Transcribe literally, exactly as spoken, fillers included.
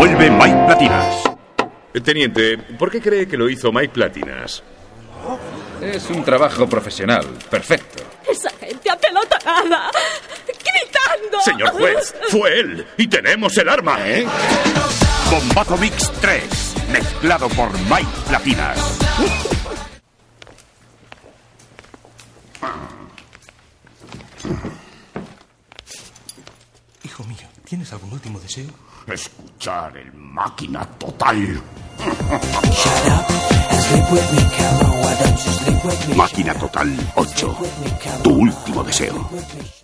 Vuelve Mike Platinas. Teniente, ¿por qué cree que lo hizo Mike Platinas? Es un trabajo profesional, perfecto. Esa gente apelotonada, gritando. Señor juez, fue él y tenemos el arma, ¿eh? Bombazo Mix tres, mezclado por Mike Platinas. Hijo mío, ¿tienes algún último deseo? Escuchar el Máquina Total. Máquina Total ocho. Tu último deseo.